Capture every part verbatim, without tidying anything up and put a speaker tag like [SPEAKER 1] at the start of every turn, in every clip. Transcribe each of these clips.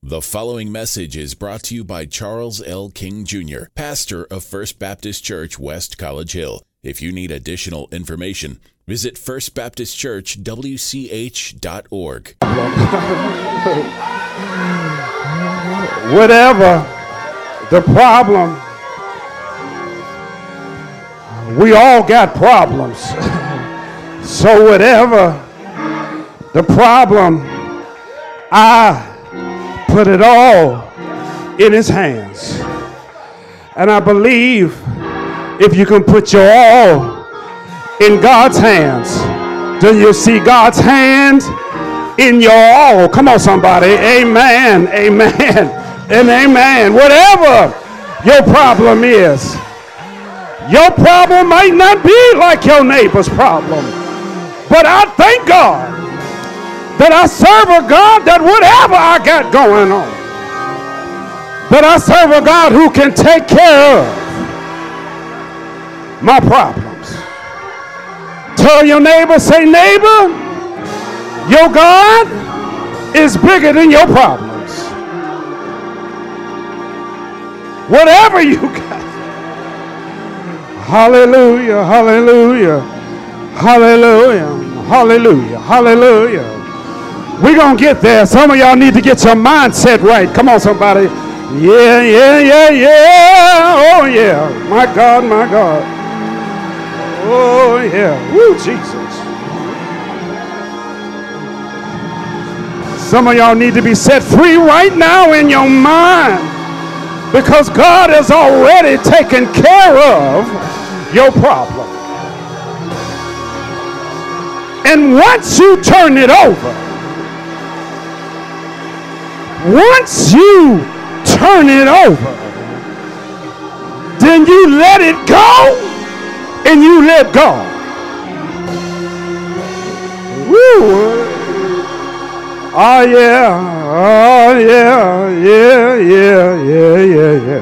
[SPEAKER 1] The following message is brought to you by Charles L. King Junior, pastor of First Baptist Church, West College Hill. If you need additional information, visit first baptist church w c h dot org.
[SPEAKER 2] Whatever the problem, we all got problems. So whatever the problem, I put it all in his hands. And I believe if you can put your all in God's hands, do you see God's hand in your all? Come on, somebody. Amen, amen, and amen. Whatever your problem is, your problem might not be like your neighbor's problem, but I thank God that I serve a God that whatever I got going on, that I serve a God who can take care of my problems. Tell your neighbor, say, neighbor, your God is bigger than your problems. Whatever you got. Hallelujah, hallelujah, hallelujah, hallelujah, hallelujah. We're going to get there. Some of y'all need to get your mindset right. Come on, somebody. Yeah, yeah, yeah, yeah. Oh, yeah. My God, my God. Oh, yeah. Woo, Jesus. Some of y'all need to be set free right now in your mind, because God has already taken care of your problem. And once you turn it over, once you turn it over, then you let it go and you let God. Woo. Oh yeah, oh yeah, yeah, yeah, yeah, yeah, yeah.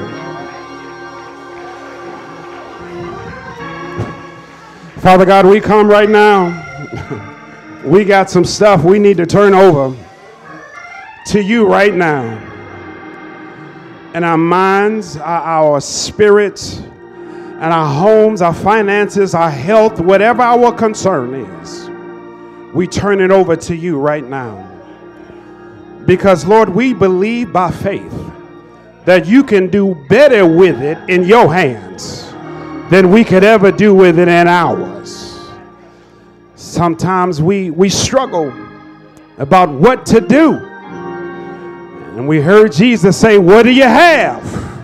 [SPEAKER 2] Father God, we come right now. We got some stuff we need to turn over to you right now. And our minds, our, our spirits, and our homes, our finances, our health, whatever our concern is, we turn it over to you right now. Because, Lord, we believe by faith that you can do better with it in your hands than we could ever do with it in ours. Sometimes we, we struggle about what to do. And we heard Jesus say, what do you have?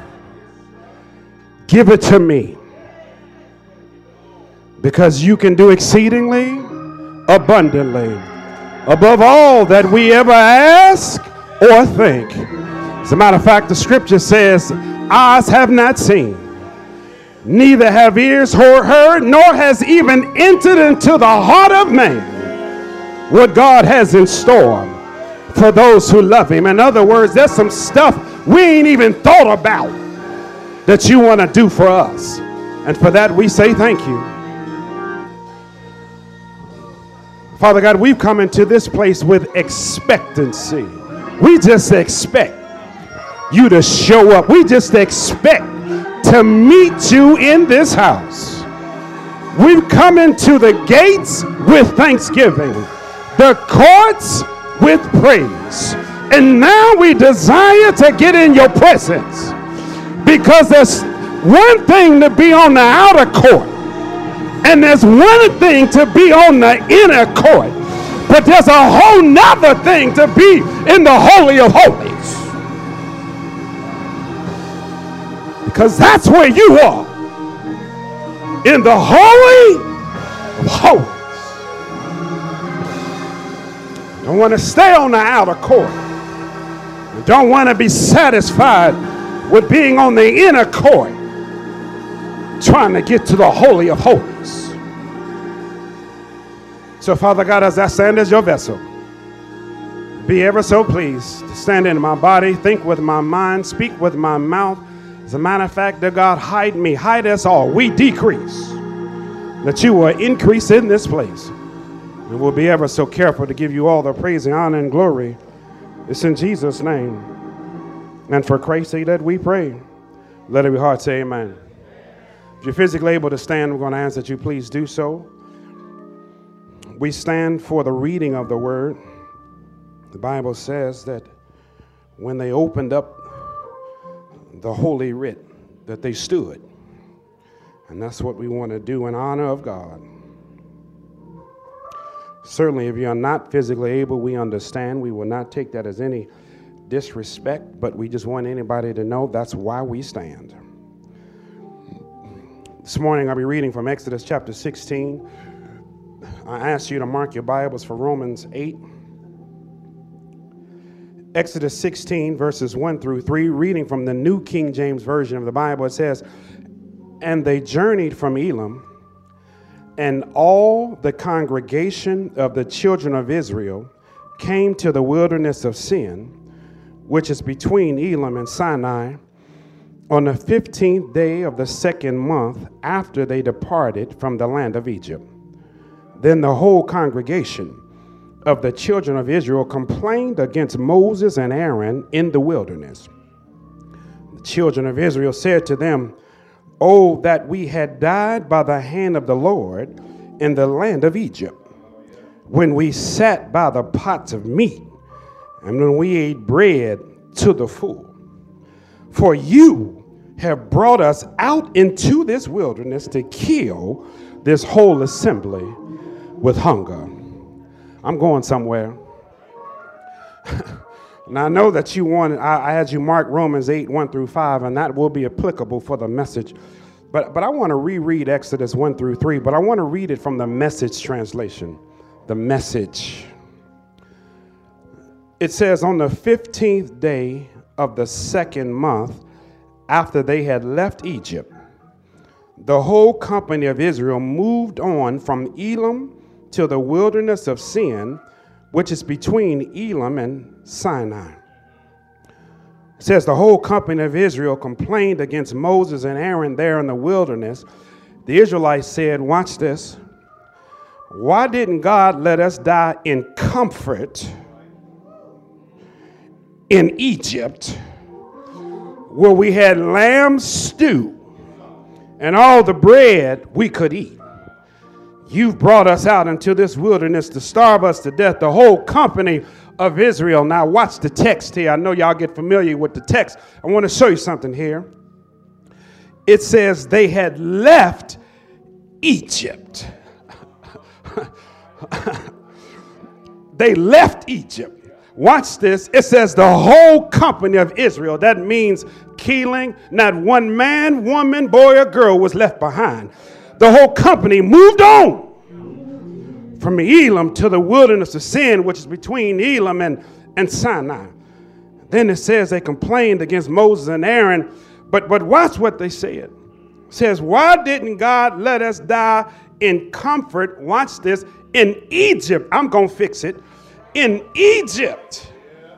[SPEAKER 2] Give it to me. Because you can do exceedingly abundantly above all that we ever ask or think. As a matter of fact, the scripture says, eyes have not seen, neither have ears heard, nor has even entered into the heart of man what God has in store for those who love him. In other words, there's some stuff we ain't even thought about that you want to do for us. And for that, we say thank you. Father God, we've come into this place with expectancy. We just expect you to show up. We just expect to meet you in this house. We've come into the gates with thanksgiving, the courts with praise. And now we desire to get in your presence, because there's one thing to be on the outer court, and there's one thing to be on the inner court, but there's a whole nother thing to be in the Holy of Holies, because that's where you are, in the Holy of Holies. Don't want to stay on the outer court. You don't want to be satisfied with being on the inner court, trying to get to the Holy of Holies. So, Father God, as I stand as your vessel, be ever so pleased to stand in my body, think with my mind, speak with my mouth. As a matter of fact, dear God, hide me, hide us all. We decrease, that you will increase in this place. And we'll be ever so careful to give you all the praise and honor and glory. It's in Jesus' name. And for Christ's sake that we pray. Let every heart say amen. If you're physically able to stand, we're going to ask that you please do so. We stand for the reading of the word. The Bible says that when they opened up the Holy Writ, that they stood. And that's what we want to do in honor of God. Certainly, if you're not physically able, we understand. We will not take that as any disrespect, but we just want anybody to know that's why we stand. This morning, I'll be reading from Exodus chapter sixteen. I ask you to mark your Bibles for Romans eight. Exodus sixteen, verses one through three, reading from the New King James Version of the Bible. It says, "And they journeyed from Elim, and all the congregation of the children of Israel came to the wilderness of Sin, which is between Elim and Sinai, on the fifteenth day of the second month after they departed from the land of Egypt. Then the whole congregation of the children of Israel complained against Moses and Aaron in the wilderness. The children of Israel said to them, 'Oh, that we had died by the hand of the Lord in the land of Egypt, when we sat by the pots of meat, and when we ate bread to the full. For you have brought us out into this wilderness to kill this whole assembly with hunger.'" I'm going somewhere. And I know that you wanted, I, I had you mark Romans eight, one through five, and that will be applicable for the message. But, but I want to reread Exodus one through three, but I want to read it from the Message translation. The Message. It says, "On the fifteenth day of the second month after they had left Egypt, the whole company of Israel moved on from Elim to the wilderness of Sin, which is between Elim and Sinai." It says the whole company of Israel complained against Moses and Aaron there in the wilderness. The Israelites said, watch this, "Why didn't God let us die in comfort in Egypt, where we had lamb stew and all the bread we could eat? You've brought us out into this wilderness to starve us to death, the whole company of Israel." Now watch the text here. I know y'all get familiar with the text. I want to show you something here. It says they had left Egypt. They left Egypt. Watch this. It says the whole company of Israel. That means killing. Not one man, woman, boy, or girl was left behind. The whole company moved on from Elim to the wilderness of Sin, which is between Elim and, and Sinai. Then it says they complained against Moses and Aaron. But, but watch what they said. It says, "Why didn't God let us die in comfort," watch this, "in Egypt?" I'm going to fix it. In Egypt,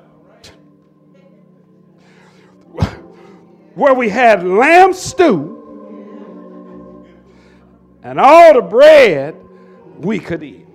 [SPEAKER 2] where we had lamb stew and all the bread we could eat.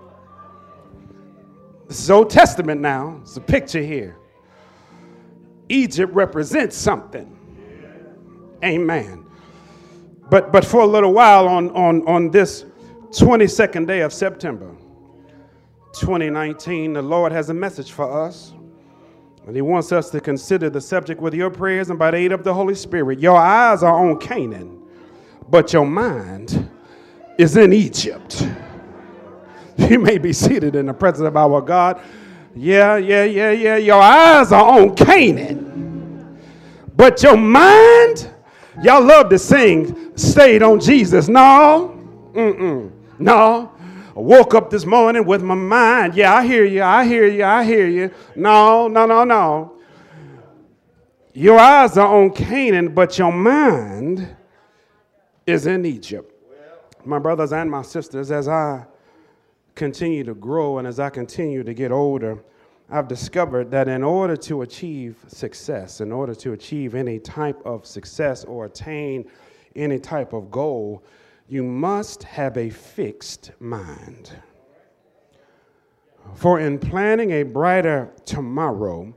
[SPEAKER 2] This is Old Testament now. It's a picture here. Egypt represents something. Amen. But but for a little while on, on, on this twenty-second day of September, twenty nineteen, the Lord has a message for us. And he wants us to consider the subject with your prayers and by the aid of the Holy Spirit. Your eyes are on Canaan, but your mind is in Egypt. You may be seated in the presence of our God. Yeah, yeah, yeah, yeah. Your eyes are on Canaan, but your mind, y'all love to sing, stayed on Jesus. No, mm-mm, no. I woke up this morning with my mind. Yeah, I hear you. I hear you. I hear you. No, no, no, no. Your eyes are on Canaan, but your mind is in Egypt. My brothers and my sisters, as I continue to grow and as I continue to get older, I've discovered that in order to achieve success, in order to achieve any type of success or attain any type of goal, you must have a fixed mind. For in planning a brighter tomorrow,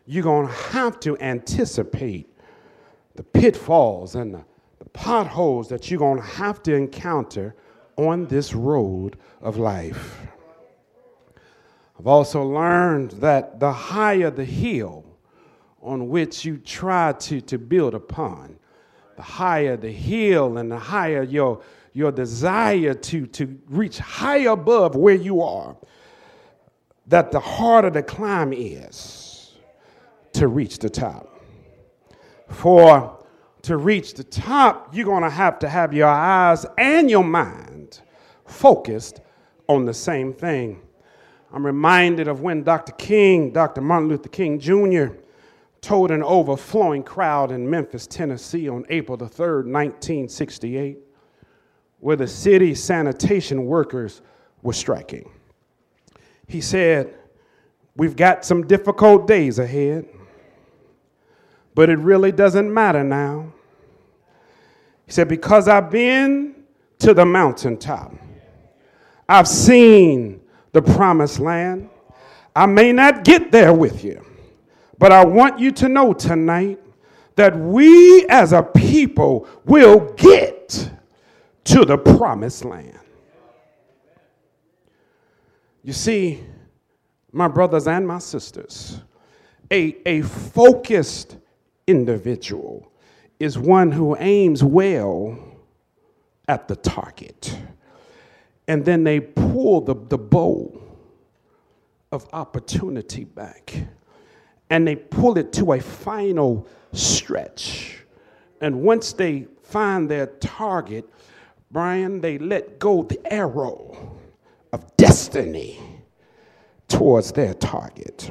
[SPEAKER 2] you're going to have to anticipate the pitfalls and the, the potholes that you're going to have to encounter on this road of life. I've also learned that the higher the hill on which you try to, to build upon, the higher the hill and the higher your, your desire to, to reach high above where you are, that the harder the climb is to reach the top. For to reach the top, you're going to have to have your eyes and your mind focused on the same thing. I'm reminded of when Doctor King, Doctor Martin Luther King Junior, told an overflowing crowd in Memphis, Tennessee on April the third, nineteen sixty-eight, where the city sanitation workers were striking. He said, "We've got some difficult days ahead, but it really doesn't matter now." He said, "Because I've been to the mountaintop. I've seen the promised land. I may not get there with you, but I want you to know tonight that we as a people will get to the promised land." You see, my brothers and my sisters, a, a focused individual is one who aims well at the target, and then they pull the, the bow of opportunity back, and they pull it to a final stretch. And once they find their target, Brian, they let go the arrow of destiny towards their target.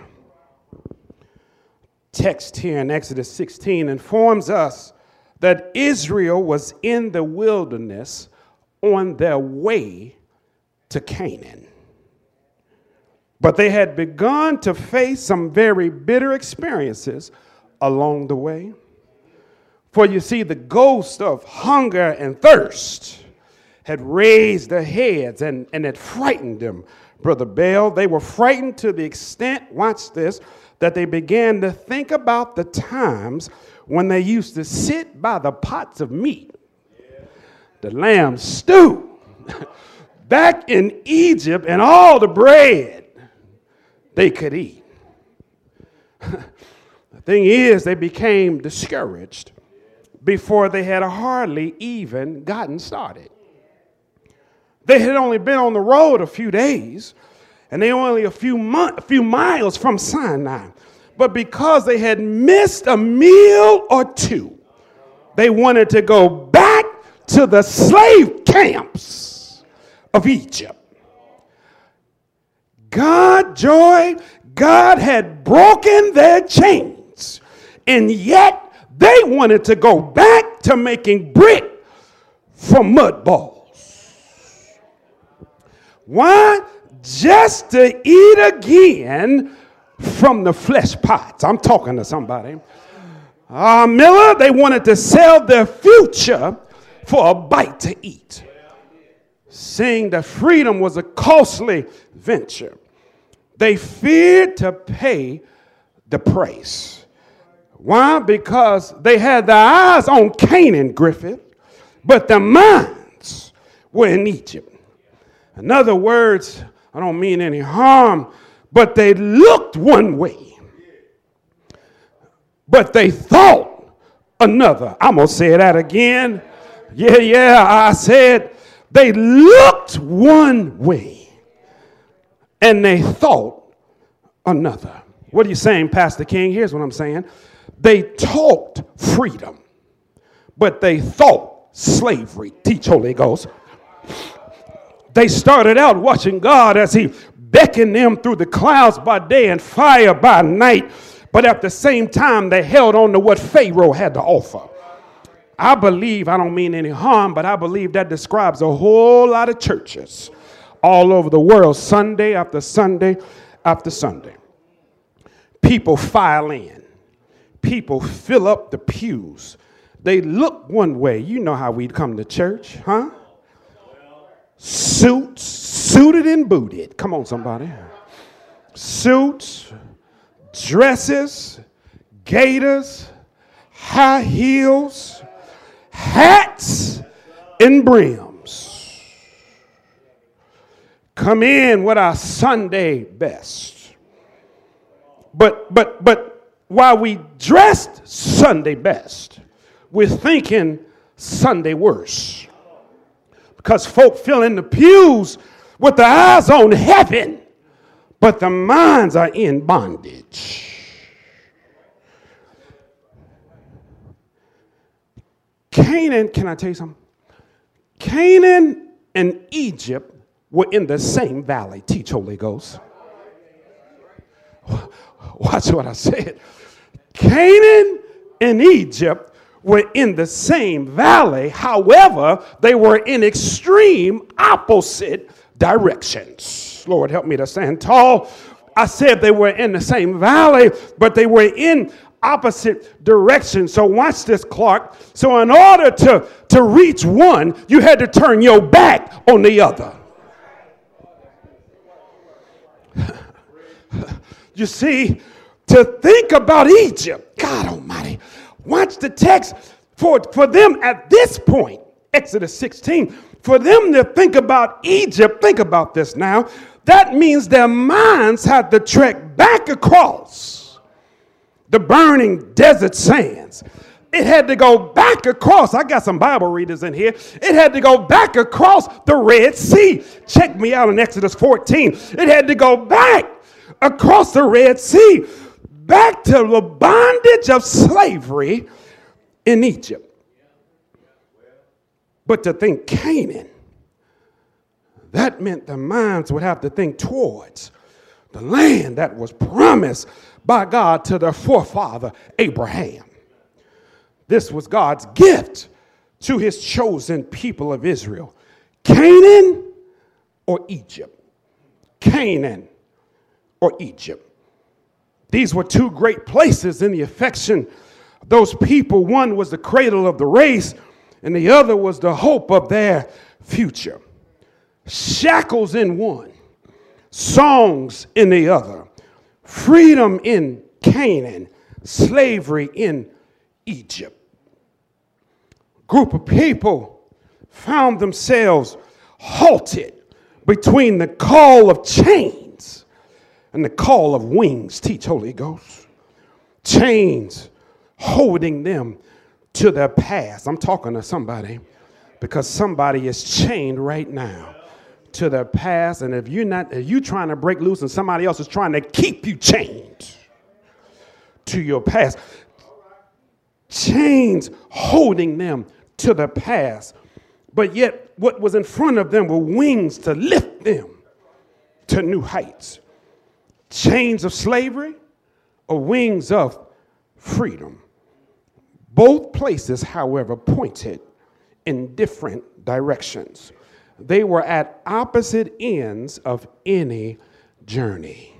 [SPEAKER 2] Text here in Exodus sixteen informs us that Israel was in the wilderness on their way to Canaan. But they had begun to face some very bitter experiences along the way. For you see, the ghost of hunger and thirst had raised their heads and, and had frightened them, Brother Bell. They were frightened to the extent, watch this, that they began to think about the times when they used to sit by the pots of meat, the lamb stew, back in Egypt, and all the bread they could eat. The thing is, they became discouraged before they had hardly even gotten started. They had only been on the road a few days, and they were only a few, month, a few miles from Sinai. But because they had missed a meal or two, they wanted to go back to the slave camps of Egypt. God, Joy, God had broken their chains, and yet they wanted to go back to making brick from mud balls. Why? Just to eat again from the flesh pots. I'm talking to somebody. Uh, Miller, they wanted to sell their future for a bite to eat, seeing that freedom was a costly venture. They feared to pay the price. Why? Because they had their eyes on Canaan, Griffith, but their minds were in Egypt. In other words, I don't mean any harm, but they looked one way, but they thought another. I'm going to say that again. Yeah, yeah, I said they looked one way and they thought another. What are you saying, Pastor King? Here's what I'm saying. They talked freedom, but they thought slavery. Teach, Holy Ghost. They started out watching God as he beckoned them through the clouds by day and fire by night, but at the same time they held on to what Pharaoh had to offer. I believe, I don't mean any harm, but I believe that describes a whole lot of churches all over the world, Sunday after Sunday after Sunday. People file in. People fill up the pews. They look one way. You know how we come to church, huh? Suits, suited and booted. Come on, somebody. Suits, dresses, gaiters, high heels, hats, and brims. Come in with our Sunday best. But, but, but while we dressed Sunday best, we're thinking Sunday worse. Because folk fill in the pews with their eyes on heaven, but the minds are in bondage. Canaan, can I tell you something? Canaan and Egypt were in the same valley. Teach, Holy Ghost. Watch what I said. Canaan and Egypt were in the same valley. However, they were in extreme opposite directions. Lord, help me to stand tall. I said they were in the same valley, but they were in opposite directions. So watch this, Clark. So in order to, to reach one, you had to turn your back on the other. You see, to think about Egypt, God Almighty, watch the text. For, for them at this point, Exodus sixteen, for them to think about Egypt, think about this now, that means their minds had to trek back across the burning desert sands. It had to go back across. I got some Bible readers in here. It had to go back across the Red Sea. Check me out in Exodus fourteen. It had to go back across the Red Sea, back to the bondage of slavery in Egypt. But to think Canaan, that meant the minds would have to think towards the land that was promised by God to their forefather Abraham. This was God's gift to his chosen people of Israel. Canaan or Egypt? Canaan or Egypt? These were two great places in the affection of those people. One was the cradle of the race, and the other was the hope of their future. Shackles in one, songs in the other, freedom in Canaan, slavery in Egypt. Group of people found themselves halted between the call of chains and the call of wings. Teach, Holy Ghost. Chains holding them to their past. I'm talking to somebody, because somebody is chained right now to their past. And if you're not, if you're trying to break loose and somebody else is trying to keep you chained to your past, chains holding them to the past, but yet what was in front of them were wings to lift them to new heights. Chains of slavery or wings of freedom. Both places, however, pointed in different directions. They were at opposite ends of any journey.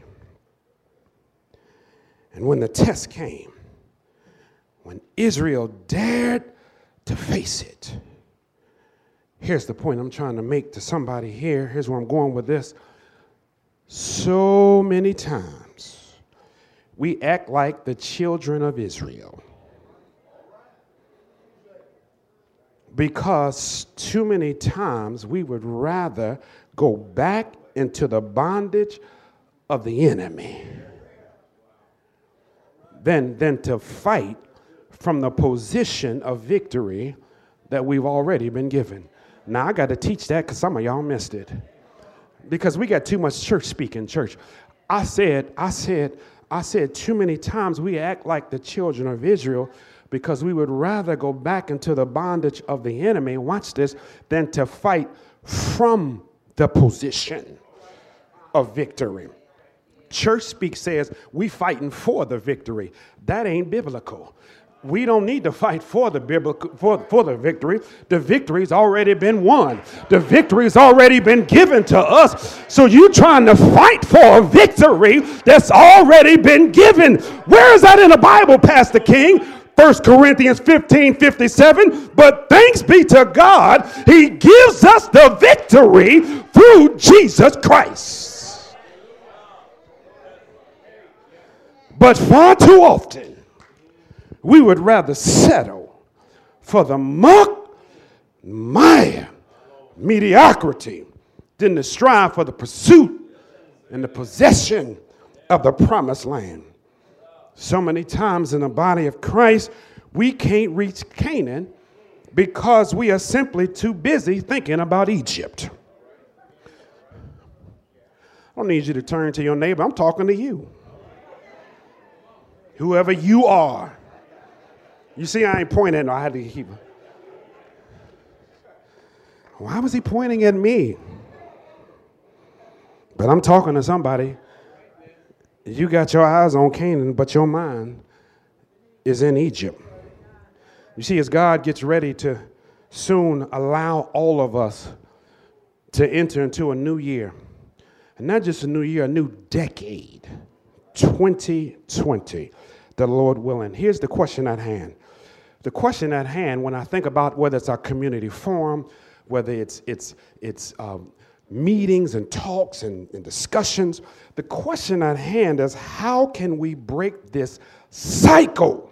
[SPEAKER 2] And when the test came, when Israel dared to face it, here's the point I'm trying to make to somebody here. Here's where I'm going with this. So many times we act like the children of Israel because too many times we would rather go back into the bondage of the enemy than, than to fight from the position of victory that we've already been given. Now, I got to teach that because some of y'all missed it. Because we got too much church speak in church. I said, I said, I said too many times we act like the children of Israel because we would rather go back into the bondage of the enemy, watch this, than to fight from the position of victory. Church speak says we fighting for the victory. That ain't biblical. We don't need to fight for the biblical for, for the victory. The victory's already been won. The victory's already been given to us. So you trying to fight for a victory that's already been given. Where is that in the Bible, Pastor King? First Corinthians fifteen fifty-seven. But thanks be to God, he gives us the victory through Jesus Christ. But far too often, we would rather settle for the muck, mire, mediocrity than to strive for the pursuit and the possession of the promised land. So many times in the body of Christ, we can't reach Canaan because we are simply too busy thinking about Egypt. I don't need you to turn to your neighbor. I'm talking to you. Whoever you are. You see, I ain't pointing. I had to keep. Why was he pointing at me? But I'm talking to somebody. You got your eyes on Canaan, but your mind is in Egypt. You see, as God gets ready to soon allow all of us to enter into a new year, and not just a new year, a new decade, twenty twenty, the Lord willing. Here's the question at hand. The question at hand, when I think about whether it's our community forum, whether it's it's it's um, meetings and talks and, and discussions, the question at hand is, how can we break this cycle?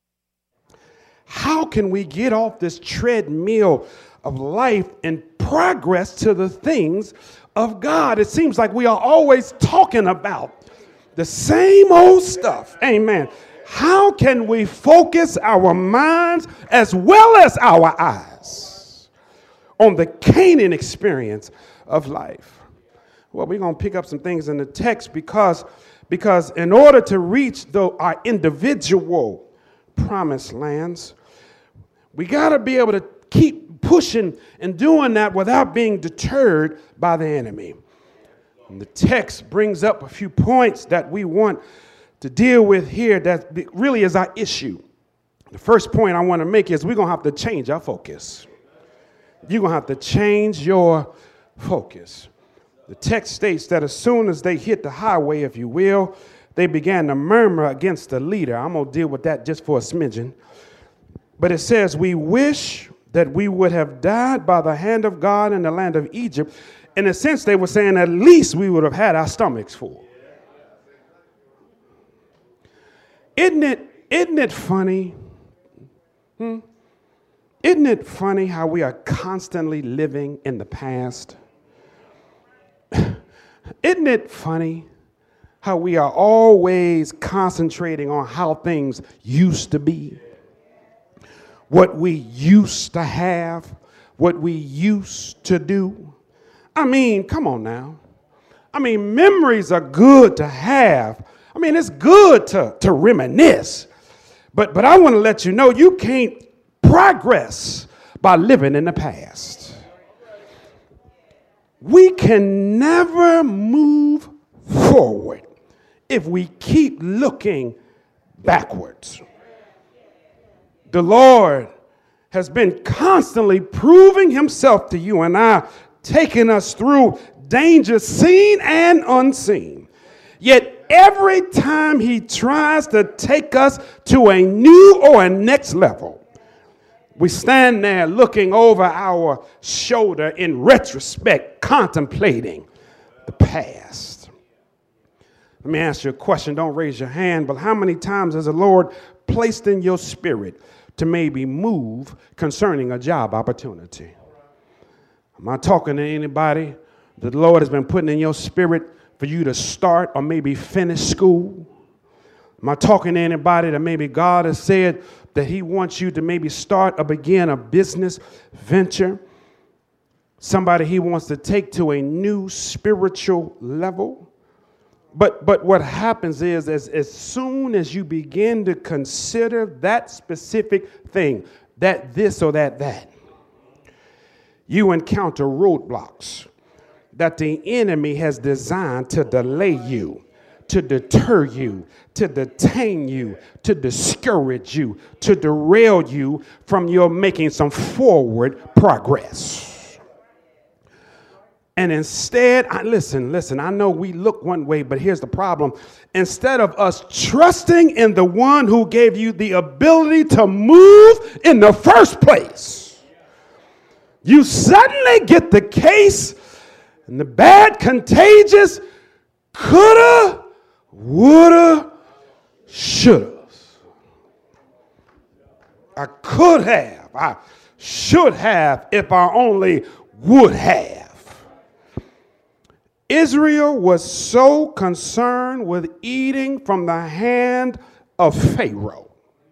[SPEAKER 2] How can we get off this treadmill of life and progress to the things of God? It seems like we are always talking about the same old stuff. Amen. How can we focus our minds as well as our eyes on the Canaan experience of life? Well, we're going to pick up some things in the text because, because in order to reach the, our individual promised lands, we got to be able to keep pushing and doing that without being deterred by the enemy. And the text brings up a few points that we want to deal with here that really is our issue. The first point I want to make is we're going to have to change our focus. You're going to have to change your focus. The text states that as soon as they hit the highway, if you will, they began to murmur against the leader. I'm going to deal with that just for a smidgen. But it says, we wish that we would have died by the hand of God in the land of Egypt. In a sense, they were saying at least we would have had our stomachs full. Isn't it, isn't it funny? Hmm? Isn't it funny how we are constantly living in the past? Isn't it funny how we are always concentrating on how things used to be? What we used to have, what we used to do. I mean, come on now. I mean, memories are good to have. I mean, it's good to, to reminisce. But, but I want to let you know you can't progress by living in the past. We can never move forward if we keep looking backwards. The Lord has been constantly proving himself to you and I, taking us through danger seen and unseen. Yet every time he tries to take us to a new or a next level, we stand there looking over our shoulder in retrospect, contemplating the past. Let me ask you a question. Don't raise your hand, but how many times has the Lord placed in your spirit to maybe move concerning a job opportunity? Am I talking to anybody that the Lord has been putting in your spirit for you to start or maybe finish school? Am I talking to anybody that maybe God has said that he wants you to maybe start or begin a business venture? Somebody he wants to take to a new spiritual level? But but what happens is as, as soon as you begin to consider that specific thing, that this or that that, you encounter roadblocks that the enemy has designed to delay you, to deter you, to detain you, to discourage you, to derail you from your making some forward progress. And instead, I, listen, listen, I know we look one way, but here's the problem. Instead of us trusting in the one who gave you the ability to move in the first place, you suddenly get the case and the bad, contagious, coulda, woulda, should have. I could have. I should have if I only would have. Israel was so concerned with eating from the hand of Pharaoh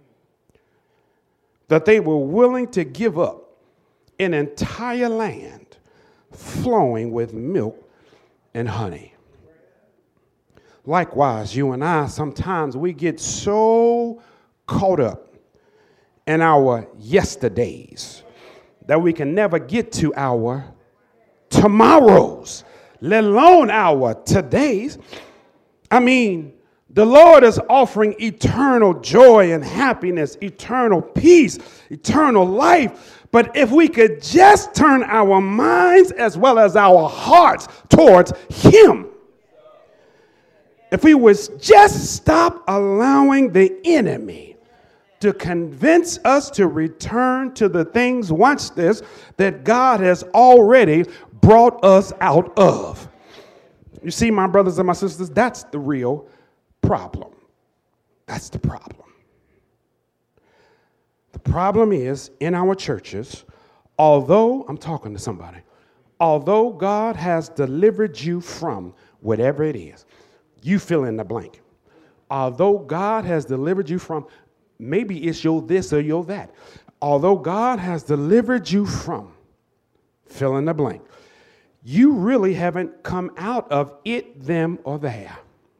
[SPEAKER 2] that they were willing to give up an entire land flowing with milk and honey. Likewise, you and I, sometimes we get so caught up in our yesterdays that we can never get to our tomorrows, let alone our todays. I mean, the Lord is offering eternal joy and happiness, eternal peace, eternal life. But if we could just turn our minds as well as our hearts towards Him, if we would just stop allowing the enemy to convince us to return to the things, watch this, that God has already brought us out of. You see, my brothers and my sisters, that's the real problem. That's the problem. The problem is in our churches, although, I'm talking to somebody, although God has delivered you from whatever it is, you fill in the blank. Although God has delivered you from, maybe it's your this or your that. Although God has delivered you from, fill in the blank, you really haven't come out of it, them, or there.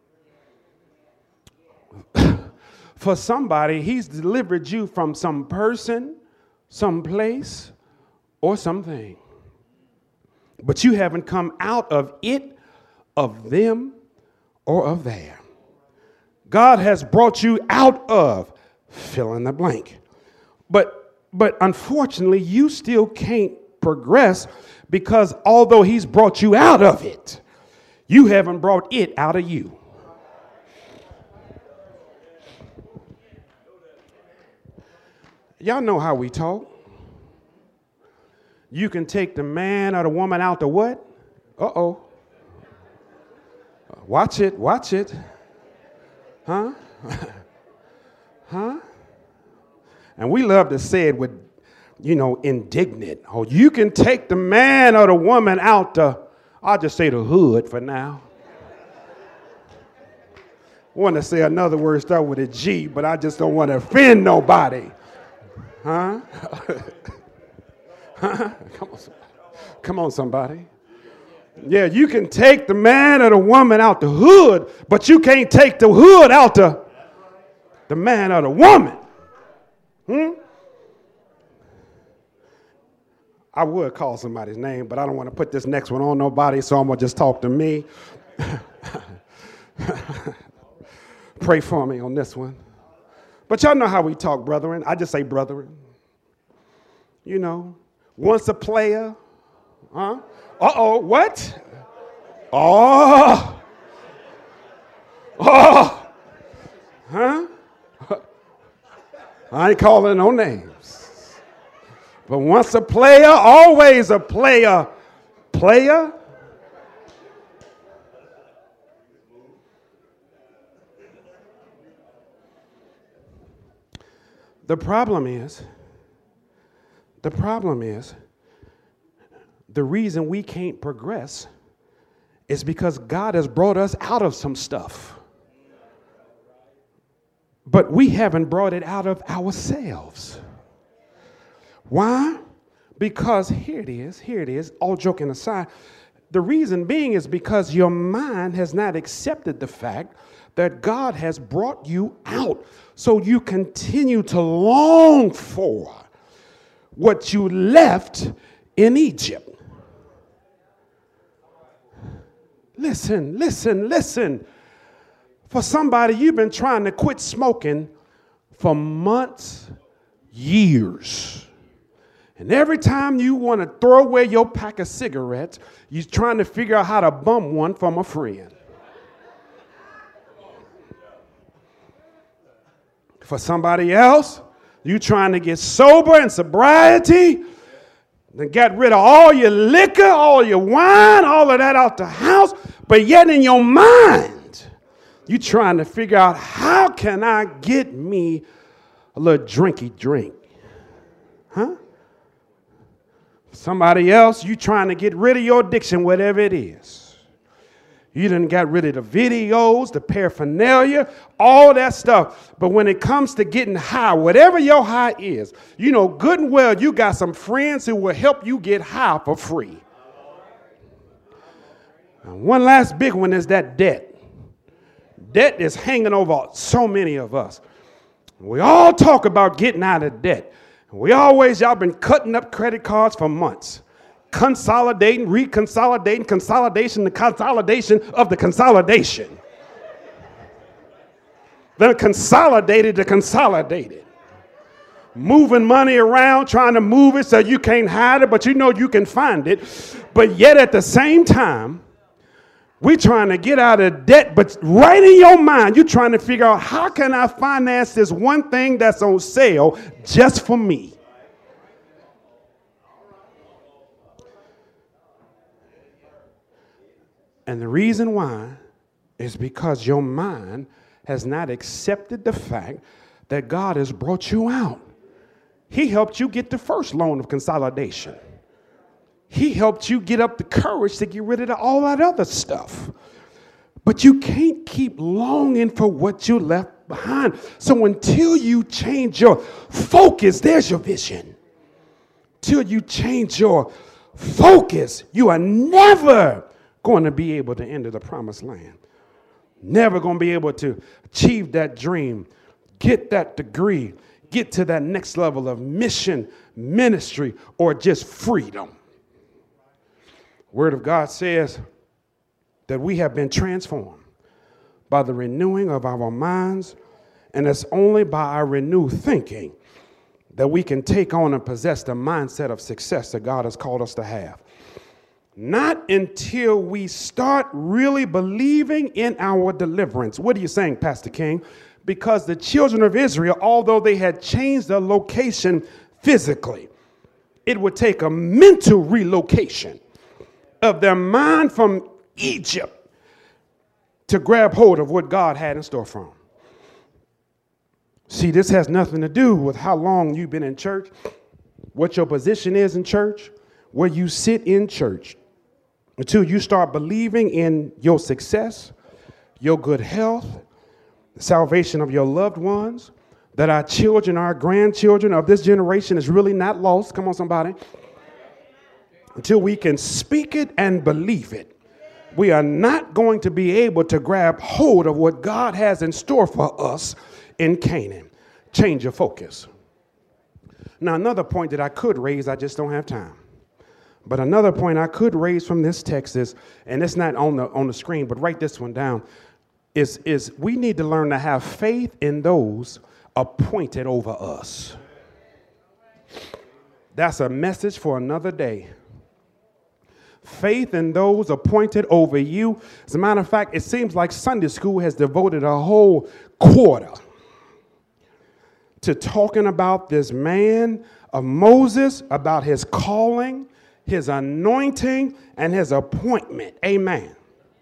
[SPEAKER 2] For somebody, He's delivered you from some person, some place, or something. But you haven't come out of it, of them, or of there. God has brought you out of, fill in the blank. But but unfortunately, you still can't progress because although He's brought you out of it, you haven't brought it out of you. Y'all know how we talk. You can take the man or the woman out to what? Uh-oh. Watch it, watch it. Huh? Huh? And we love to say it with, you know, indignant. Oh, you can take the man or the woman out the, I'll just say the hood for now. I want to say another word start with a G, but I just don't want to offend nobody. Huh? Huh? Come on, somebody. Come on, somebody. Yeah, you can take the man or the woman out the hood, but you can't take the hood out the, the man or the woman. Hmm? I would call somebody's name, but I don't want to put this next one on nobody, so I'm going to just talk to me. Pray for me on this one. But y'all know how we talk, brethren. I just say brethren. You know, once a player, huh? Uh-oh, what? Oh. Oh. Huh? I ain't calling no names. But once a player, always a player. Player? The problem is, the problem is, the reason we can't progress is because God has brought us out of some stuff. But we haven't brought it out of ourselves. Why? Because here it is, here it is, all joking aside. The reason being is because your mind has not accepted the fact that God has brought you out. So you continue to long for what you left in Egypt. Listen, listen, listen. For somebody, you've been trying to quit smoking for months, years. And every time you want to throw away your pack of cigarettes, you're trying to figure out how to bum one from a friend. For somebody else, you trying to get sober in sobriety, then get rid of all your liquor, all your wine, all of that out the house, but yet in your mind, You trying to figure out, how can I get me a little drinky drink? Huh? Somebody else, you trying to get rid of your addiction, whatever it is. You done got rid of the videos, the paraphernalia, all that stuff. But when it comes to getting high, whatever your high is, you know good and well you got some friends who will help you get high for free. And one last big one is that debt. Debt is hanging over so many of us. We all talk about getting out of debt. We always, y'all been cutting up credit cards for months. Consolidating, reconsolidating, consolidation, the consolidation of the consolidation. Then consolidated to consolidated. Moving money around, trying to move it so you can't hide it, but you know you can find it. But yet at the same time, we're trying to get out of debt, but right in your mind, you're trying to figure out, how can I finance this one thing that's on sale just for me? And the reason why is because your mind has not accepted the fact that God has brought you out. He helped you get the first loan of consolidation. He helped you get up the courage to get rid of all that other stuff. But you can't keep longing for what you left behind. So until you change your focus, there's your vision. Till you change your focus, you are never going to be able to enter the promised land. Never going to be able to achieve that dream, get that degree, get to that next level of mission, ministry, or just freedom. Word of God says that we have been transformed by the renewing of our minds, and it's only by our renewed thinking that we can take on and possess the mindset of success that God has called us to have. Not until we start really believing in our deliverance. What are you saying, Pastor King? Because the children of Israel, although they had changed their location physically, it would take a mental relocation of their mind from Egypt to grab hold of what God had in store for them. See, this has nothing to do with how long you've been in church, what your position is in church, where you sit in church. Until you start believing in your success, your good health, the salvation of your loved ones, that our children, our grandchildren of this generation is really not lost. Come on, somebody. Until we can speak it and believe it, we are not going to be able to grab hold of what God has in store for us in Canaan. Change your focus. Now, another point that I could raise, I just don't have time. But another point I could raise from this text is, and it's not on the on the screen, but write this one down, is, is we need to learn to have faith in those appointed over us. That's a message for another day. Faith in those appointed over you. As a matter of fact, it seems like Sunday school has devoted a whole quarter to talking about this man of Moses, about his calling, his anointing, and his appointment. Amen.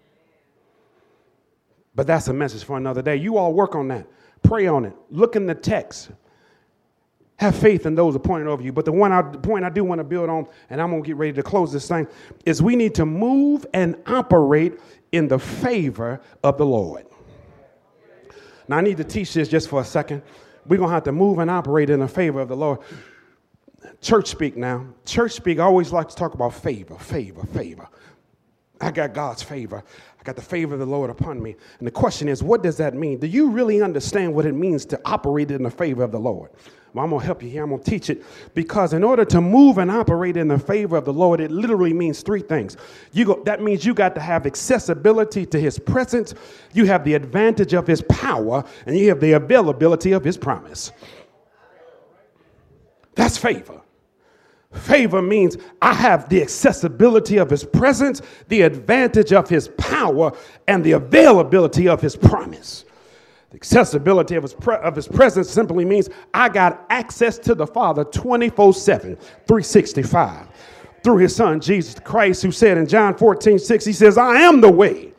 [SPEAKER 2] But that's a message for another day. You all work on that. Pray on it. Look in the text. Have faith in those appointed over you. But the one I, the point I do want to build on, and I'm going to get ready to close this thing, is we need to move and operate in the favor of the Lord. Now, I need to teach this just for a second. We're going to have to move and operate in the favor of the Lord. Church speak now. Church speak always likes to talk about favor, favor, favor. I got God's favor. I got the favor of the Lord upon me. And the question is, what does that mean? Do you really understand what it means to operate in the favor of the Lord? Well, I'm going to help you here. I'm going to teach it. Because in order to move and operate in the favor of the Lord, it literally means three things. You go, that means you got to have accessibility to his presence. You have the advantage of his power, and you have the availability of his promise. That's favor. Favor means I have the accessibility of his presence, the advantage of his power, and the availability of his promise. The accessibility of his, pre- of his presence simply means I got access to the Father twenty-four seven, three sixty-five through his son, Jesus Christ, who said in John fourteen six, he says, I am the way,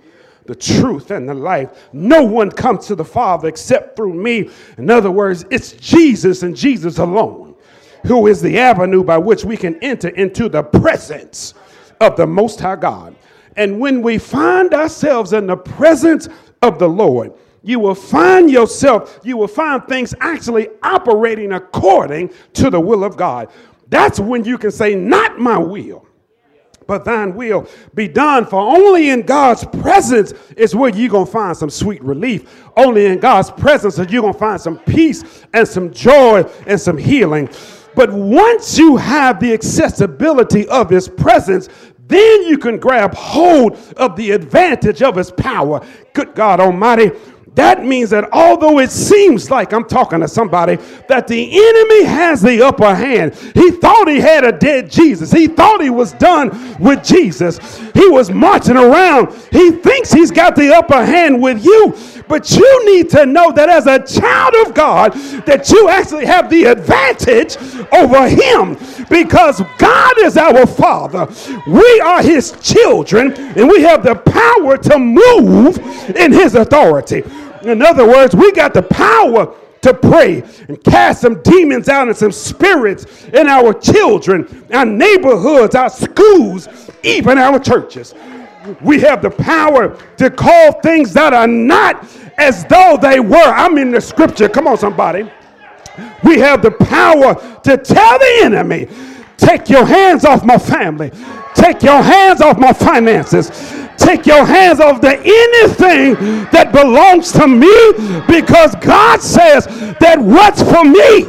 [SPEAKER 2] the truth, and the life. No one comes to the Father except through me. In other words, it's Jesus and Jesus alone who is the avenue by which we can enter into the presence of the Most High God. And when we find ourselves in the presence of the Lord, you will find yourself, you will find things actually operating according to the will of God. That's when you can say, not my will, but thine will be done. For only in God's presence is where you're going to find some sweet relief. Only in God's presence is you're going to find some peace and some joy and some healing. But once you have the accessibility of his presence, then you can grab hold of the advantage of his power. Good God Almighty. That means that although it seems like, I'm talking to somebody, that the enemy has the upper hand. He thought he had a dead Jesus. He thought he was done with Jesus. He was marching around. He thinks he's got the upper hand with you. But you need to know that as a child of God, that you actually have the advantage over him, because God is our Father. We are his children, and we have the power to move in his authority. In other words, we got the power to pray and cast some demons out and some spirits in our children, our neighborhoods, our schools, even our churches. We have the power to call things that are not as though they were. I'm in the scripture. Come on, somebody. We have the power to tell the enemy, take your hands off my family. Take your hands off my finances. Take your hands off the anything that belongs to me, because God says that what's for me,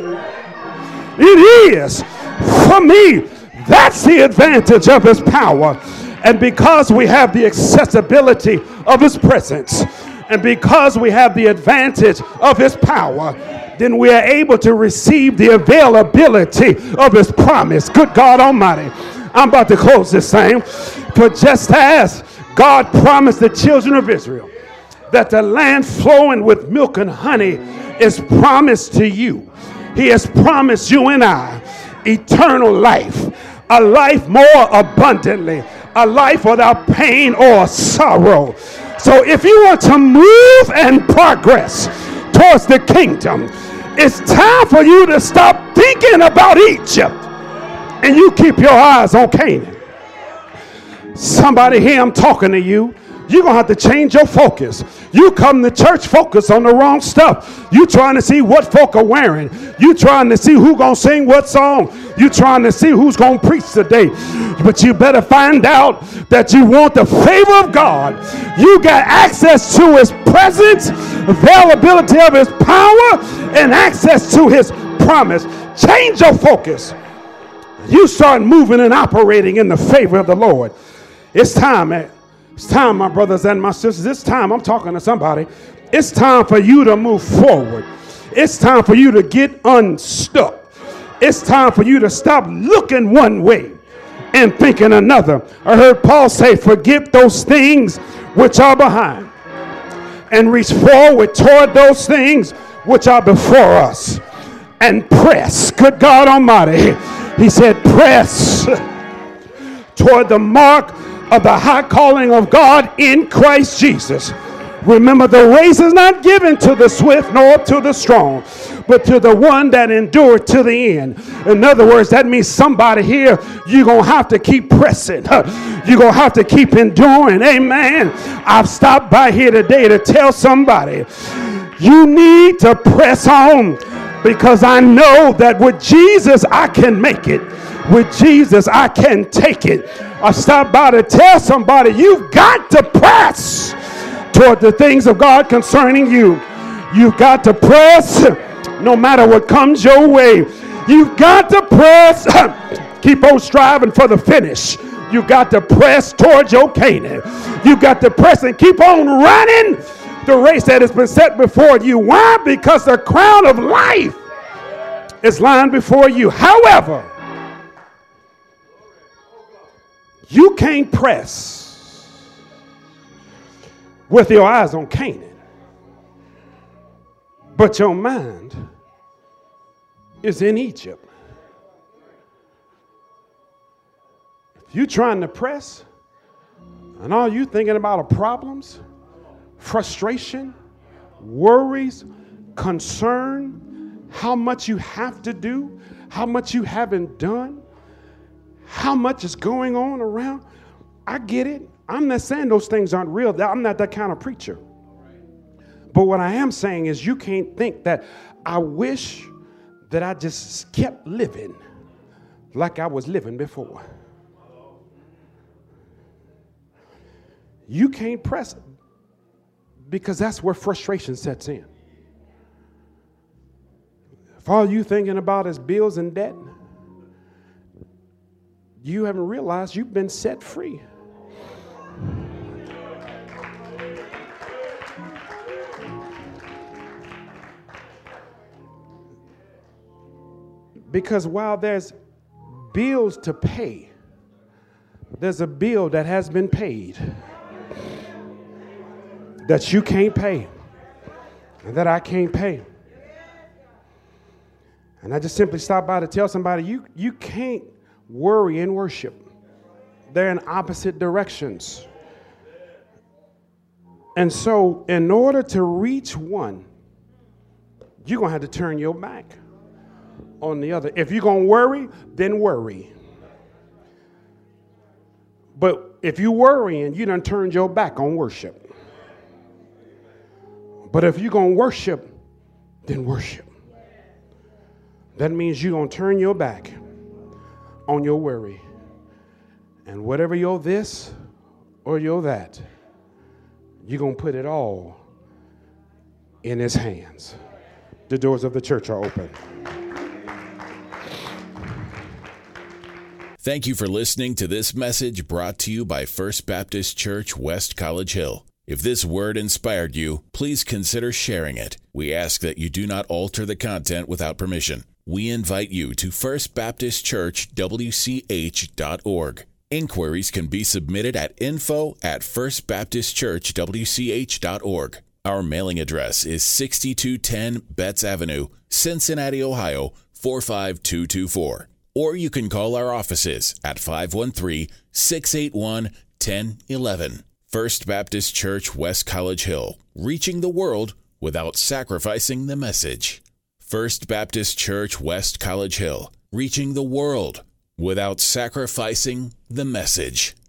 [SPEAKER 2] it is for me. That's the advantage of his power. And because we have the accessibility of his presence, and because we have the advantage of his power, then we are able to receive the availability of his promise. Good God Almighty. I'm about to close this thing. For just as God promised the children of Israel that the land flowing with milk and honey is promised to you, he has promised you and I eternal life, a life more abundantly, a life without pain or sorrow. So if you want to move and progress towards the kingdom, it's time for you to stop thinking about Egypt and you keep your eyes on Canaan. Somebody here, I'm talking to you. You're going to have to change your focus. You come to church focused on the wrong stuff. You trying to see what folk are wearing. You trying to see who going to sing what song. You trying to see who's going to preach today. But you better find out that you want the favor of God. You got access to his presence, availability of his power, and access to his promise. Change your focus. You start moving and operating in the favor of the Lord. It's time, man. It's time, my brothers and my sisters. It's time. I'm talking to somebody. It's time for you to move forward. It's time for you to get unstuck. It's time for you to stop looking one way and thinking another. I heard Paul say, forget those things which are behind and reach forward toward those things which are before us and press. Good God Almighty. He said, press toward the mark of the high calling of God in Christ Jesus. Remember, the race is not given to the swift nor to the strong, but to the one that endured to the end. In other words, that means somebody here, you're going to have to keep pressing. You're going to have to keep enduring. Amen. I've stopped by here today to tell somebody, you need to press on, because I know that with Jesus, I can make it. With Jesus, I can take it. I stopped by to tell somebody, you've got to press toward the things of God concerning you. You've got to press no matter what comes your way. You've got to press. Keep on striving for the finish. You've got to press towards your Canaan. You've got to press and keep on running the race that has been set before you. Why? Because the crown of life is lying before you. However, you can't press with your eyes on Canaan, but your mind is in Egypt. If you're trying to press and all you thinking about are problems frustration, worries, concern, how much you have to do, how much you haven't done, how much is going on around. I get it. I'm not saying those things aren't real. I'm not that kind of preacher. But what I am saying is you can't think that I wish that I just kept living like I was living before. You can't press it because that's where frustration sets in. If all you thinking about is bills and debt, you haven't realized you've been set free. Because while there's bills to pay, there's a bill that has been paid that you can't pay and that I can't pay. And I just simply stopped by to tell somebody, you, you can't worry and worship. They're in opposite directions. And so in order to reach one, you're going to have to turn your back on the other. If you're going to worry, then worry. But if you're worrying, you done turned your back on worship. But if you're going to worship, then worship. That means you're going to turn your back on your worry. And whatever your this or your that, you're going to put it all in his hands. The doors of the church are open.
[SPEAKER 1] Thank you for listening to this message brought to you by First Baptist Church, West College Hill. If this word inspired you, please consider sharing it. We ask that you do not alter the content without permission. We invite you to first baptist church w c h dot org. Inquiries can be submitted at info at first baptist church w c h dot org. Our mailing address is sixty-two ten Betts Avenue, Cincinnati, Ohio, four five two two four. Or you can call our offices at five one three, six eight one, one zero one one. First Baptist Church, West College Hill, reaching the world without sacrificing the message. First Baptist Church, West College Hill, reaching the world without sacrificing the message.